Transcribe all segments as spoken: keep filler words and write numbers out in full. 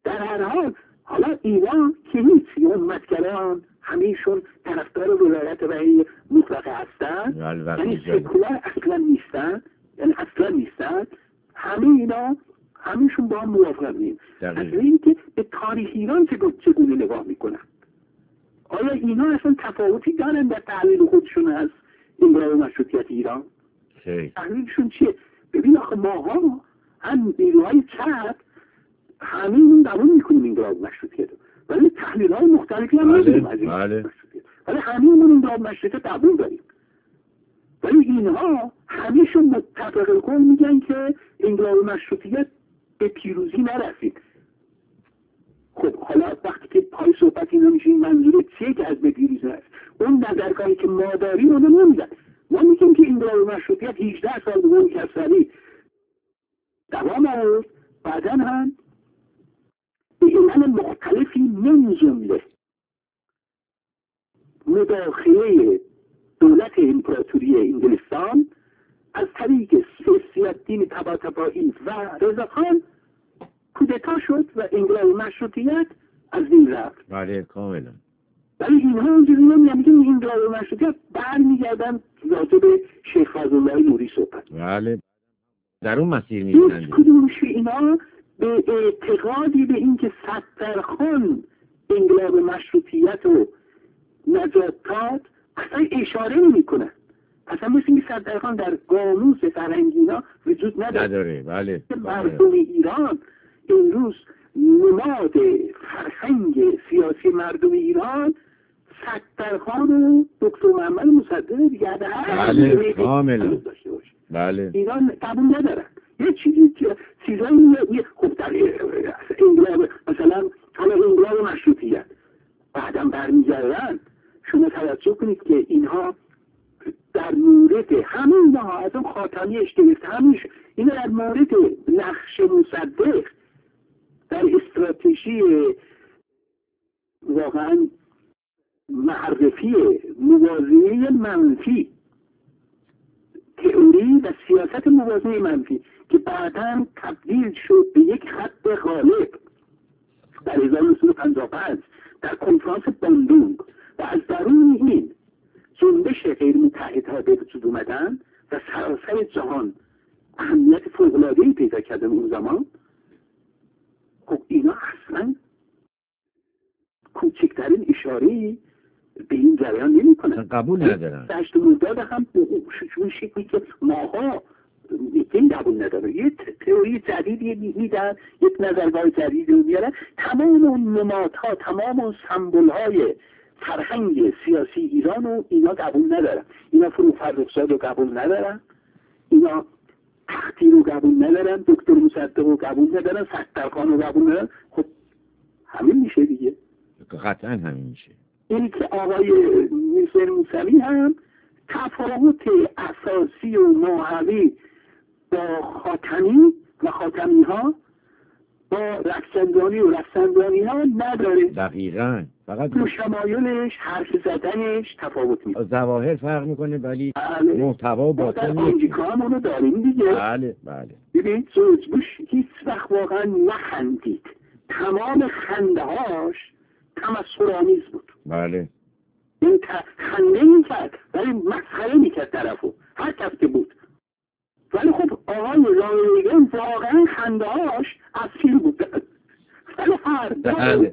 در هر حال حالا اینا که هیچ امتگران همهشون طرفدار ولایت بهایی مطلقه هستن، یعنی سکولار اصلا نیستن، یعنی اصلا نیستن، همه اینا همهشون با هم موافق نیست. از اینکه به تاریخ ایران چگونه نگاه میکنن، آیا اینا اصلا تفاوتی دارن در تحلیل خودشون از انقلاب مشروطیت ایران؟ تحلیلشون چیه؟ ببین آخه ماها هم نیروهای چپ همه این قبول میکنیم انقلاب مشروطیت، ولی تحلیل های مختلفی هم نداریم از این مشروطیت، ولی همه این انقلاب مشروطیت قبول داریم. ولی اینها همیشون متفق کن میگن که انقلاب مشروطیت به پیروزی نرسید. خب حالا وقتی که پای صحبت اینا میشه این منظور چیه که از به پیروزی نرسید؟ اون نظرگاهی که ما داریم اونو نمیگن. ما میگیم که انقلاب مشروطیت هجده سال بود کسری دوام آورد، بعدا هم به علل مختلفی من جمله مداخله دولت امپراتوری انگلستان از طریق سیاست‌دین طباطبایی و رضاخان کودتا شد و انقلاب مشروطیت از این رفت. بله کاملا. ولی اینها اونجوری نمیگن که انقلاب مشروطیت برمیگردن راجع به شیخ فضلالله نوری صحبت. بله در اون مسیر میشن. هیچ کدومش اینا به اعتقادی به اینکه سترخان انقلاب مشروطیت و نجات داد اصلا اشاره نمی‌کنه. اصلا مثل این سترخان در قاموس فرهنگی ها وجود نداره. نداره. بله. مردم ایران امروز نماد فرهنگ سیاسی مردم ایران سترخان و دکتر محمد مصدق دیگه بله کاملا داشته باشه. بله. ایران قبول ندارن. یه چیزی چیزایی خب در انقلاب مثلا حالا انقلاب مشروطیت بعدم برمیگردن، شما توجه کنید که اینها در مورد همه اینها از اون خاتمی اشتگفت همیش اینا در مورد نقش مصدق در استراتژی واقعا معرفی موازنه منفی، تئوری و سیاست موازنه منفی که بعداً تبدیل شد به یک خط غالب در هزار و نهصد و پنجاه و پنج در کنفرانس باندونگ و از درون این جنبش غیر متحدها به وجود اومدن و سراسر جهان اهمیت فوق‌العاده‌ای پیدا کردن اون زمان. خب اینا اصلا کوچکترین اشاره‌ای به این جریان نمی کنن، قبول ندارن. دشت مرداد هم به اون شکلی که ماها این قبول نداره، یه تئوری جدیدی میدن، یک نظرگاه جدیدی رو میارن، تمام اون نمادها، تمام اون سمبولهای فرهنگ سیاسی ایران رو اینا قبول ندارن. اینا فرو فرخزاد رو قبول ندارن، اینا تختی رو قبول ندارن، دکتر مصدق رو قبول ندارن، سترخان رو قبول ندارن. خب همین میشه دیگه، قطعا همین میشه. این که آقای میرزا موسوی هم تفاوت اساسی و ماهوی با خاتمی و خاتمی ها با رفسنجانی و رفسنجانی ها نداره. دقیقاً. فقط تو شمایلش، حرف زدنش تفاوت میکنه، ظواهر فرق میکنه ولی بله. محتوا و باطن در آمریکا هم اونو داریم دیگه. بله بله. ببین جورج بوش هیچ وقت واقعا نخندید، تمام خنده هاش تمسخرآمیز بود. بله. این خنده میکرد ولی مسخره میکرد طرفو هر کس که بود. ولی خب آقای رانیگن واقعا خنده هاش اصیل بود، ولی هر بله.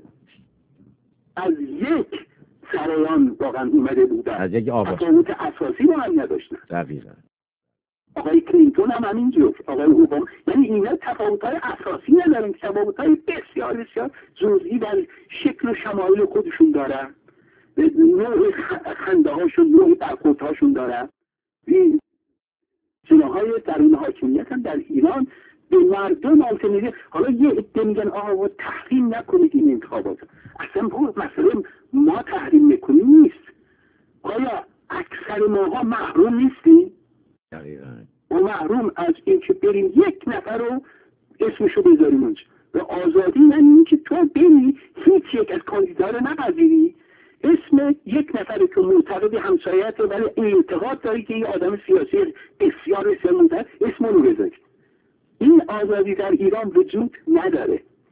از یک سریان واقعا اومده بودن، از یک آبا تفاوت اساسی با هم نداشتن. دقیقا. آقای کلینتون هم همینجور، آقای اوباما، یعنی اینا تفاوت‌های اساسی ندارن، تفاوت‌های بسیار بسیار جزئی در شکل و شمایل خودشون دارن، نوع خنده هاشون، نوع برخورد هاشون دارن. این جناهای درون حاکمیت هم در ایران به مردم آلترناتیو. حالا یه عده میگن آقا تحریم نکنید این انتخابات، اصلا بود مسئله ما تحریم میکنیم نیست. آیا اکثر ماها محروم نیستیم؟ دقیقاً. ما محروم از این که بریم یک نفر رو اسمشو بذاریم اونجا و آزادی، یعنی این که تو بری هیچ یک از کاندیدا رو نپذیری، اسم یک نفر که معتقد همسایته ولی اعتقاد داری که این آدم سیاسی بسیار بسیار منتر، اسم رو بذاری. این آزادی در ایران وجود نداره.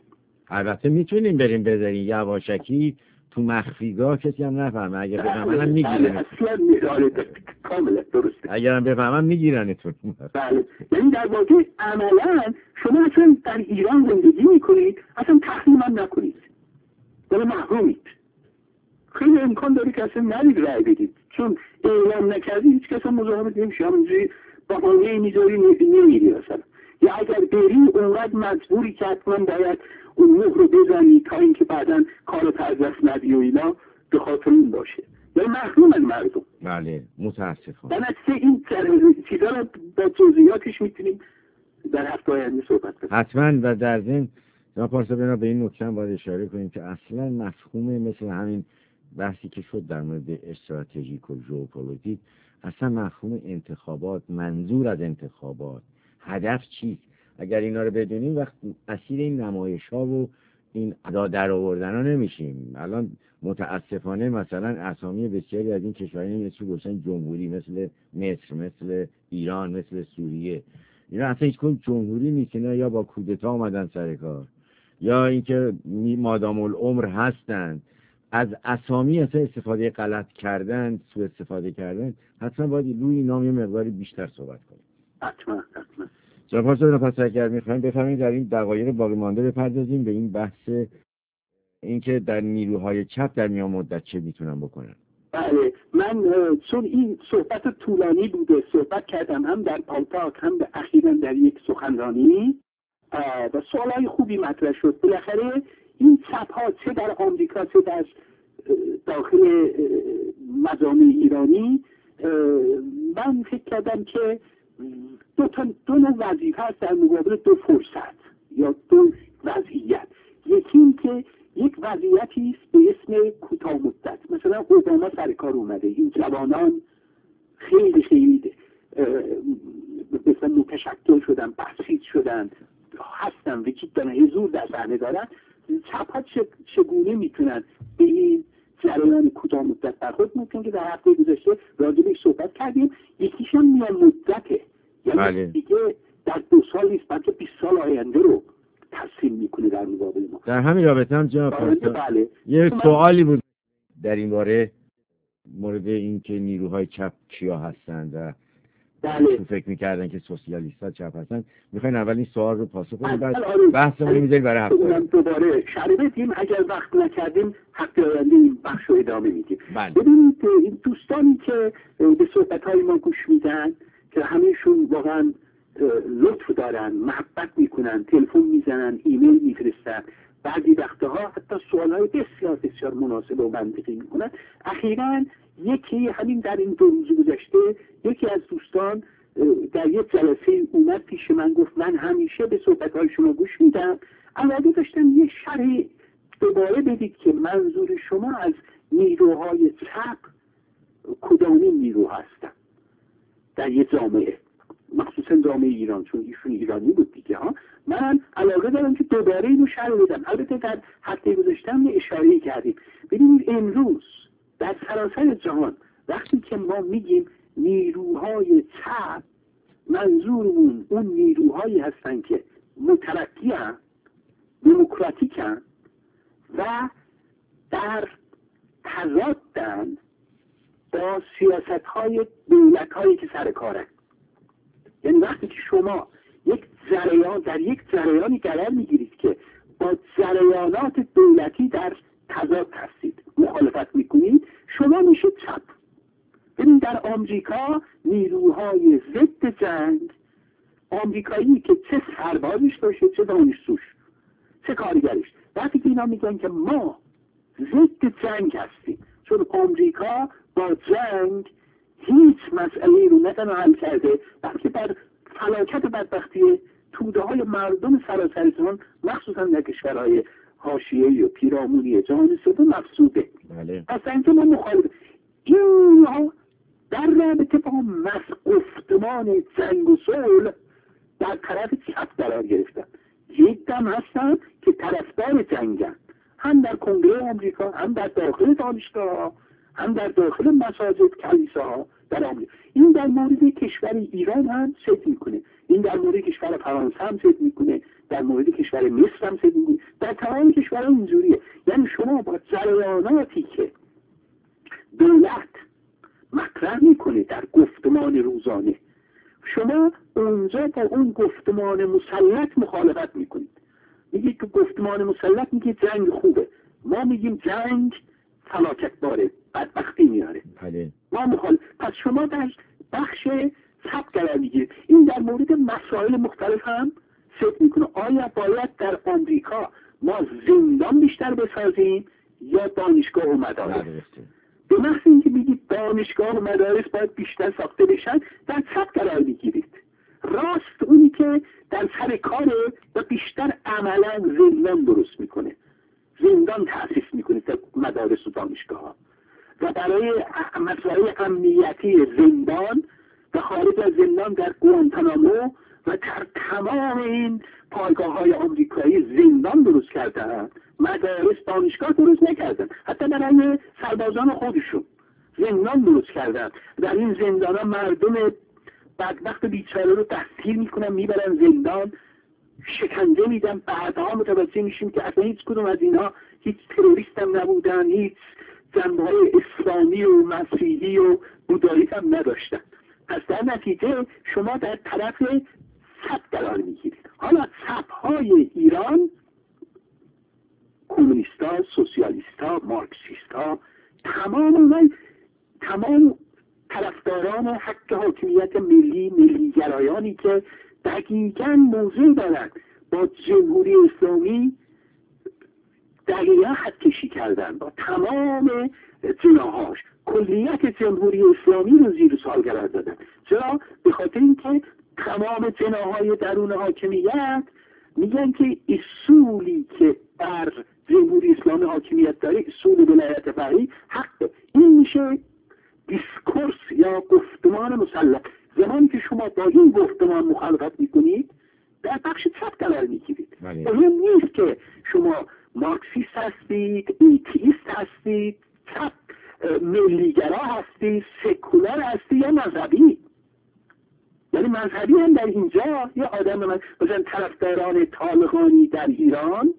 البته میتونیم بریم بذاریم یواشکی تو مخفیگاه، کسی هم نفهمه. اگه بفهمن هم میگیرن. اصلا میداره کاملا درسته. اگر هم بفهمن میگیرنتون. بله. یعنی در واقع عملا شما اصلا در ایران زندگی میکنید، اصلا تحریم هم نکنید، ولی محرومید. خیلی امکان داره که اصلا نرید رای بدید، چون اعلام نکردی هیچ کس هم مزاحمت نمیشه، همونجوری بهانه میذاری نمیری اصلا. یا اگر بری اونقدر مجبوری که حتما باید اون مهر رو بزنی تا اینکه بعدا کارت از دست ندی و اینا، به خاطر این باشه. یا محروم از مردم. بله متاسفانه. در اصل این چیزا رو با جزئیاتش میتونیم در هفته آینده صحبت کنیم. حتما. و در ضمن جناب پارسا بنا به این نکته باید اشاره کنیم که اصلا مفهوم مثل همین بحثی که شد در مورد استراتژیک و ژئوپلیتیک، اصلا مفهوم انتخابات، منظور از انتخابات، هدف چیست، اگر اینا رو بدونیم وقت اسیر این نمایش‌ها و این ادا در آوردن‌ها نمیشیم. الان متاسفانه مثلا اسامی بسیاری از این کشورها مثل گفتن جمهوری، مثل مصر، مثل ایران، مثل سوریه، اینا اصلا هیچ کدوم جمهوری نیست، اینا یا با کودتا اومدن سر کار یا اینکه مادام العمر هستند. از اسامی اصلا استفاده غلط کردن، سوء استفاده کردن. حتما باید روی نام یه مقداری بیشتر صحبت کنیم. حتما حتما. جناب پارسا پس اگر می‌خوایم بفهمیم در این دقایق باقی مانده بپردازیم به این بحث اینکه در نیروهای چپ در میان مدت چه میتونن بکنن. بله، من چون این صحبت طولانی بوده صحبت کردم هم در پالتاک هم در اخیراً در یک سخنرانی و سوالای خوبی مطرح شد. بالاخره این چپ ها چه در آمریکا چه در داخل مجامع ایرانی، من فکر کردم که دو تا دو نوع وظیفه هست در مقابل دو فرصت یا دو وضعیت. یکی این که یک وضعیتی است به اسم کوتاه مدت، مثلا اوباما سر کار اومده، این جوانان خیلی خیلی مثلا متشکل شدن، بسیط شدن، هستن، وجود دارن، حضور در صحنه دارن. چپ‌ها چگونه میتونن به این جریان کوتاه مدت برخورد ممکن که در هفته گذشته راجع بهش صحبت کردیم. یکیش هم میان مدته، یعنی بله. دیگه در دو سال نیست بلکه بیست سال آینده رو ترسیم میکنه در مقابل ما. در همین رابطه هم جناب پارسا بله. یه سوالی بود در این باره مورد این که نیروهای چپ کیا هستند و بله. فکر میکردن که سوسیالیست‌ها چپ هستن. میخواین اول این سوال رو پاسخ بدید بعد بحثمون رو میذاریم برای هفته دوباره شرح بدیم. اگر وقت نکردیم هفته آینده این بخش رو ادامه میدیم. بله. ببینید این دوستانی که به صحبت‌های ما گوش میدن که همه‌شون واقعا لطف دارن، محبت میکنن، تلفن میزنن، ایمیل میفرستن، بعضی وقتها حتی سوالای بسیار بسیار مناسب و منطقی میکنن. اخیراً یکی همین در این دو روز گذشته یکی از دوستان در یک جلسه اومد پیش من گفت من همیشه به صحبت‌های شما گوش میدم، علاقه داشتم یه شرح دوباره بدید که منظور شما از نیروهای چپ کدامین نیرو هستن در یه جامعه، مخصوصا جامعه ایران، چون ایشون ایرانی بود دیگه ها. من علاقه دارم که دوباره اینو شرح بدم. البته در هفته گذشته هم اشاره کردیم. ببینید امروز در سراسر جهان وقتی که ما میگیم نیروهای چپ، منظورمون اون نیروهایی هستن که مترقی هستن، دموکراتیک هستن و در تضادن با سیاست‌های دولت‌هایی که سر کارن. یعنی وقتی که شما یک جریان در یک جریانی قرار میگیرید که با جریانات دولتی در تضاد هستید، مخالفت میکنید، شما میشه چپ. ببین در آمریکا نیروهای ضد جنگ، آمریکایی که چه سربازش باشه چه دانشجوش چه کارگرش، وقتی که اینا میگن که ما ضد جنگ هستیم چون آمریکا با جنگ هیچ مسئله رو نه تنها حل کرده بلکه بر فلاکت و بدبختی توده های مردم سراسر جهان مخصوصا در کشورهای حاشیه‌ای و پیرامونی جهان سوم مفسوده. بله. پس اینکه ما مخالف اینها در رابطه با گفتمان جنگ و صلح در طرف چپ قرار گرفتن. یک دم هستن که طرفدار جنگن، هم در کنگره آمریکا، هم در داخل دانشگاه، هم در داخل مساجد، کلیساها در آمریکا. این در مورد کشور ایران هم شکل میکنه این در مورد کشور فرانسه هم صدق میکنه، در مورد کشور مصر هم صدق میکنه، در تمام کشورها اینجوریه. یعنی شما با جریاناتی که دولت مطرح میکنه در گفتمان روزانه، شما اونجا با اون گفتمان مسلط مخالفت میکنید. میگید که گفتمان مسلط میگه جنگ خوبه، ما میگیم جنگ فلاکت باره، بدبختی میاره. بله. ما مخالف. پس شما در بخش چپ قرار میگیرید. این در مورد مسائل مختلف هم صدق میکنه. آیا باید در آمریکا ما زندان بیشتر بسازیم یا دانشگاه و مدارس؟ به محض اینکه میگید دانشگاه و مدارس باید بیشتر ساخته بشن، در چپ قرار میگیرید. راست اونی که در سر کاره و بیشتر عملا زندان درست میکنه، زندان تأسیس میکنه در مدارس و دانشگاه ها، و برای مسائل امنیتی زندان و خارج از زندان در گوانتانامو و در تمام این پایگاه های آمریکایی زندان درست کردن، مدارس دانشگاه درست نکردن، حتی برای سربازان خودشون زندان درست کردن. در این زندان ها مردم بدبخت بیچاره رو دستگیر میکنن، میبرن زندان، شکنجه میدن. بعدها متوجه میشیم که اصلا هیچ کدوم از اینها هیچ تروریست هم نبودن، هیچ جنبه‌های اسلامی و مسیحی و بودایی هم نداشتن. پس در نتیجه شما در طرف چپ قرار میگیرید. حالا چپ‌های ایران، کمونیستا، سوسیالیستا، مارکسیستا، تمام اونها، تمام طرفداران حق حاکمیت ملی، ملیگرایانی که دقیقاً موضوع دارند با جمهوری اسلامی دقیقاً خط کشی کردن، با تمام جناهاش کلیت جمهوری اسلامی رو زیر سوال قرار دادن. چرا؟ به خاطر اینکه تمام جناهای درون حاکمیت میگن که اصولی که بر جمهوری اسلامی حاکمیت داره، اصول ولایت فقیه، حق این میشه دیسکورس یا گفتمان مسلط. زمانی که شما با این گفتمان مخالفت میکنید، در بخش چپ قرار میگیرید. مهم نیست که شما مارکسیست هستید، ایتیست هستید، چپ ملیگرا هستید، سکولار هستید یا مذهبی. یعنی مذهبی هم در اینجا یه آدم من مثلا طرفداران طالقانی در ایران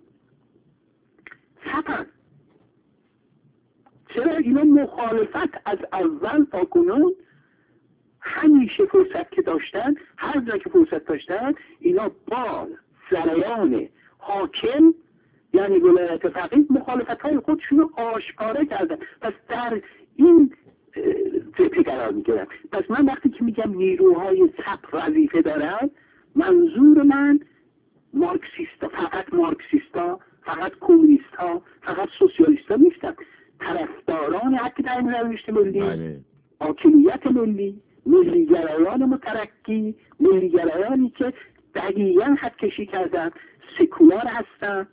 چپن. چرا؟ اینا مخالفت از اول تا کنون همیشه فرصت که داشتن، هر جا که فرصت داشتن، اینا با جریان حاکم یعنی ولایت فقیه مخالفت های خودشون رو آشکاره کردن. پس در این جبهه قرار میگیرن. پس من وقتی که میگم نیروهای چپ وظیفه دارن، منظور من مارکسیستا، فقط مارکسیستا، فقط کمونیستا، فقط سوسیالیستا نیستن. طرفداران حق تعیین سرنوشت ملی، حاکمیت ملی، ملیگرایان مترقی، ملیگرایانی که دقیقاً خط کشی کردن، سکولار هستن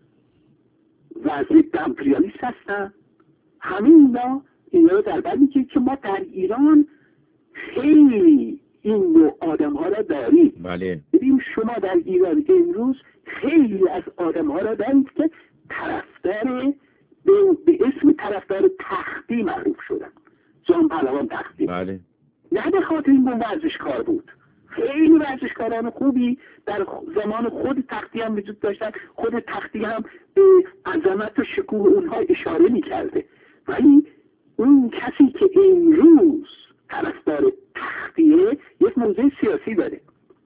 و ضد امپریالیست هستن. همین اینا اینا رو در بر میگه که ما در ایران خیلی این نوع آدم ها را داریم. بله. ببین شما در ایران امروز خیلی از آدم ها را دارید که طرفدار به, به اسم طرفدار تختی معروف شدن. جان پهلوان تختی. بله. نه به خاطر این اون ورزشکار بود. خیلی ورزشکاران خوبی در زمان خود تختی هم وجود داشتن. خود تختی هم به عظمت و شکوه اونها اشاره میکرده. ولی اون کسی که امروز طرفدار تختیه یک موضوع سیاسی داره.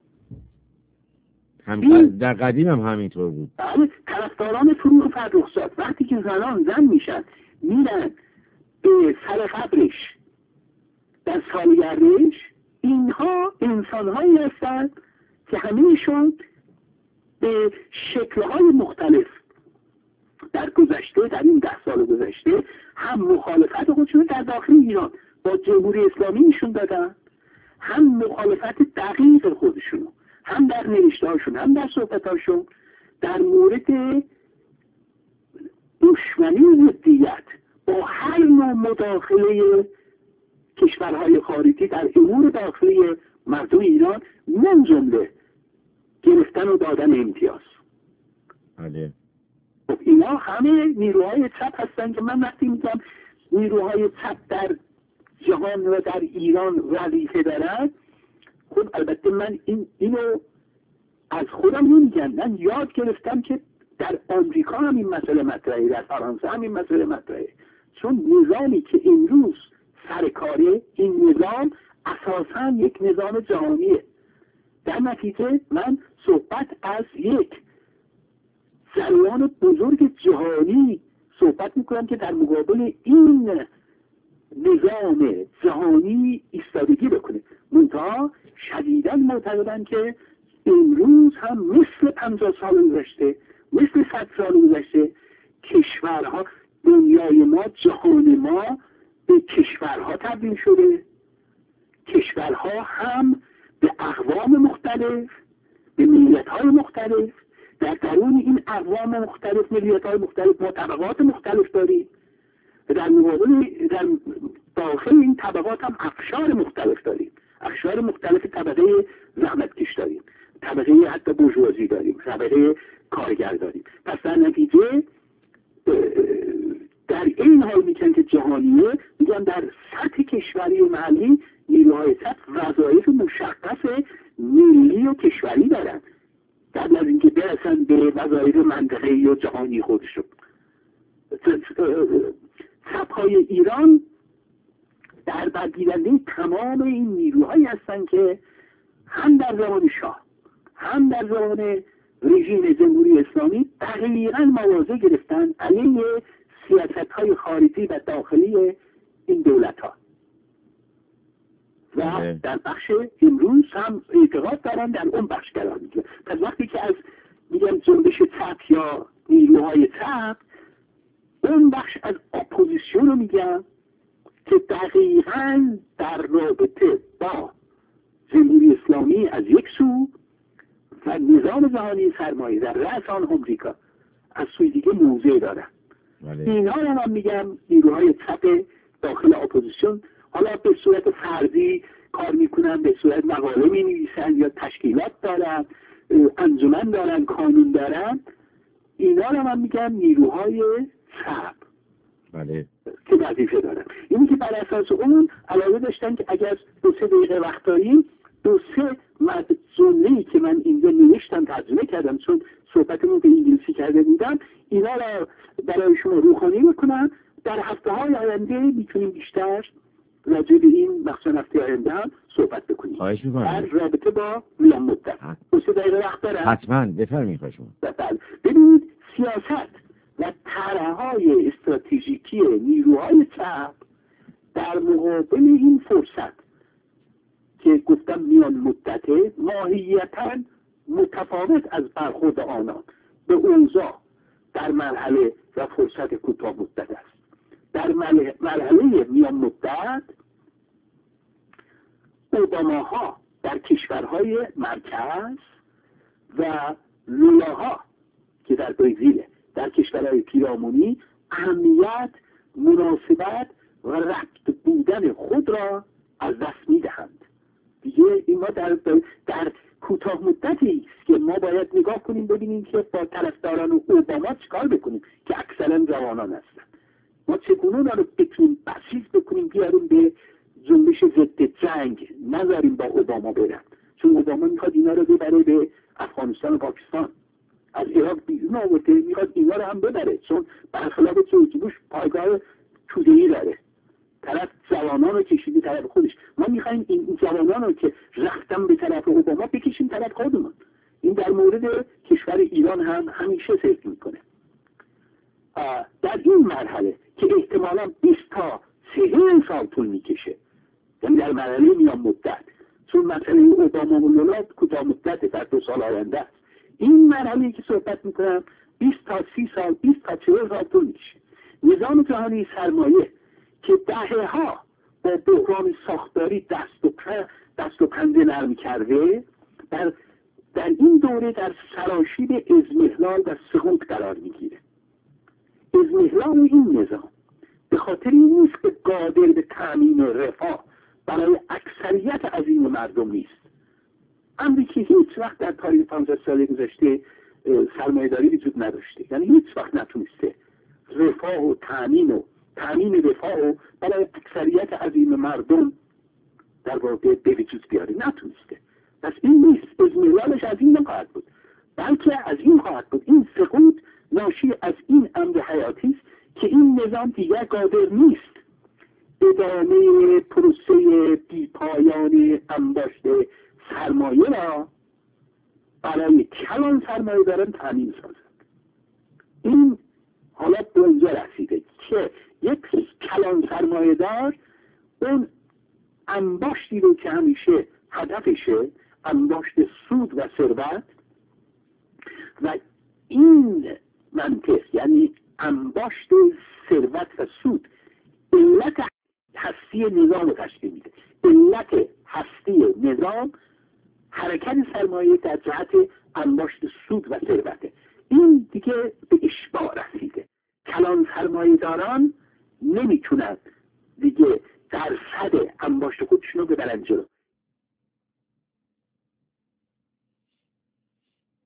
هم در قدیم هم همینطور بود. بله. طرفداران فروغ فرخزاد وقتی که زنان زن میشن میرن به سر قبرش در سالگردش، اینها انسانهایی هستند که همه‌شون به شکل‌های مختلف در گذشته، در این ده سال گذشته، هم مخالفت خودشون در داخل ایران با جمهوری اسلامی نشون دادن، هم مخالفت دقیق خودشون، هم در نوشته‌هاشون، هم در صحبت‌هاشون در مورد دشمنی و ضدیت با هر نوع مداخله کشورهای خارجی در امور داخلی مردم ایران، من جمله گرفتن و دادن امتیاز. بله. خب اینا همه نیروهای چپ هستن که من وقتی میگم نیروهای چپ در جهان و در ایران وظیفه دارن، خب البته من این اینو از خودم نمیگم، من یاد گرفتم که در آمریکا هم این مسئله مطرحه، در فرانسه هم این مسئله مطرحه. چون نظامی که امروز سرکاره، این نظام اساساً یک نظام جهانیه. در نتیجه من صحبت از یک جریان بزرگ جهانی صحبت میکنم که در مقابل این نظام جهانی ایستادگی بکنه. منتها شدیداً معتقدم که امروز هم مثل پنجاه سال گذشته، مثل صد سال گذشته، کشورها، دنیای ما، جهان ما به کشورها تبدیل شده. کشورها هم به اقوام مختلف، به ملیت‌های مختلف، در درون این اقوام مختلف، ملیت‌های مختلف ما طبقات مختلف داریم. در مقابل در داخل این طبقات هم اقشار مختلف داریم. اقشار مختلف طبقه زحمتکش داریم، طبقه حتی بورژوازی داریم، طبقه کارگر داریم. پس در نتیجه در این حال میگن که جهانیه، میگن در سطح کشوری و محلی نیروهای سطح وظایف مشخص ملی و کشوری دارن قبل از اینکه برسن به وظایف منطقه‌ای و جهانی خودشون. سبک‌های ایران در برگیرنده تمام این نیروهایی هستن که هم در زمان شاه هم در زمان رژیم جمهوری اسلامی دقیقاً مواضع گرفتن علیه سیاست‌های خارجی و داخلی این دولت‌ها و در بخش امروز هم اعتقاد دارن در اون بخش قرار میگیرن. پس وقتی که از میگم جنبش چپ یا نیروهای چپ، اون بخش از اپوزیسیون رو میگم که دقیقاً در رابطه با جمهوری اسلامی از یک سو و نظام جهانی سرمایه در رأس آن آمریکا از سوی دیگه موضع دارن. اینا رو من میگم نیروهای چپ داخل اپوزیسیون، حالا به صورت فردی کار میکنن، به صورت مقاله مینویسن یا تشکیلات دارن، انجمن دارن، قانون دارن. اینا رو من میگم نیروهای چپ بله که وظیفه دارن. اینی که بر اساس اون علاقه داشتن که اگر دو سه دقیقه وقت داریم دو سه جمله‌ای که من اینجا نوشتم ترجمه کردم، چون صحبتمون به انگلیسی کرده بودم، اینا را برای شما روخانی میکنم. در هفته های آینده میتونیم بیشتر راجع به این مخصوصا هفته آینده هم صحبت بکنیم. خواهش میکنم. در رابطه با میان مدت دو سه دقیقه وقت دارم. حتما بفرمایید خواهش میکنم. ببینید سیاست و طرح‌های استراتژیکی نیروهای چپ در مقابل این فرصت که گفتم میان مدته، ماهیتاً متفاوت از برخورد آنان به اوضاع در مرحله و فرصت کوتاه مدت است. در مرحله میان مدت اوباماها در کشورهای مرکز و لولاها که در برزیل، در کشورهای پیرامونی اهمیت، مناسبت و ربط بودن خود را از دست می‌دهند. دیگه این ما در, در کوتاه مدتی است که ما باید نگاه کنیم ببینیم که با طرفداران اوباما چیکار بکنیم که اکثرا جوانان هستن. ما چگونه اونا رو بتونیم بسیج بکنیم بیاریم به جنبش ضد جنگ، نذاریم با اوباما برن، چون اوباما میخواد اینا رو ببره به افغانستان و پاکستان، از عراق بیرون آورده، میخواد اینا رو هم ببره، چون برخلاف جورج بوش پایگاه توده‌ای داره. طرف جوانان رو کشیده طرف خودش. ما میخوایم این جوانان رو که رفتن به طرف اوباما بکشیم طرف خودمون. این در مورد کشور ایران هم همیشه ذکر میکنه. در این مرحله که احتمالاً بیست تا سی سال طول میکشه، یعنی در مرحله میان مدت، چون مسئله اوباما و لولا کوتاه مدت در دو سال آینده است، این مرحله که صحبت میکنم بیست تا سی سال، بیست تا چهل سال طول میکشه. نظام جهانی سرمایه که دهه‌ها با بحران ساختاری دست و دست و پنجه نرم کرده، در در این دوره در سراشیب اضمحلال و سقوط قرار میگیره. اضمحلال این نظام به خاطر این نیست که قادر به تامین رفاه برای اکثریت عظیم مردم نیست. امری که هیچ وقت در تاریخ پانزده سال گذشته سرمایه‌داری وجود نداشته، یعنی هیچ وقت نتونسته رفاه و تامین و تامین رفاه و برای اکثریت عظیم مردم در واقع به وجود بیاره، نتونسته. پس این نیست، اضمرارش از این نخواهد بود، بلکه از این خواهد بود. این سقوط ناشی از این امر حیاتی است که این نظام دیگر قادر نیست ادامه پروسه بیپایان انباشت سرمایه را برای کلان سرمایه دارن تامین سازد. این حالت به اونجا رسیده که یک کلان سرمایه دار اون انباشتی رو که همیشه هدفشه، انباشت سود و ثروت، و این منطق یعنی انباشت ثروت و سود علت هستی نظام رو تشکیل میده. علت هستی نظام حرکت سرمایه در جهت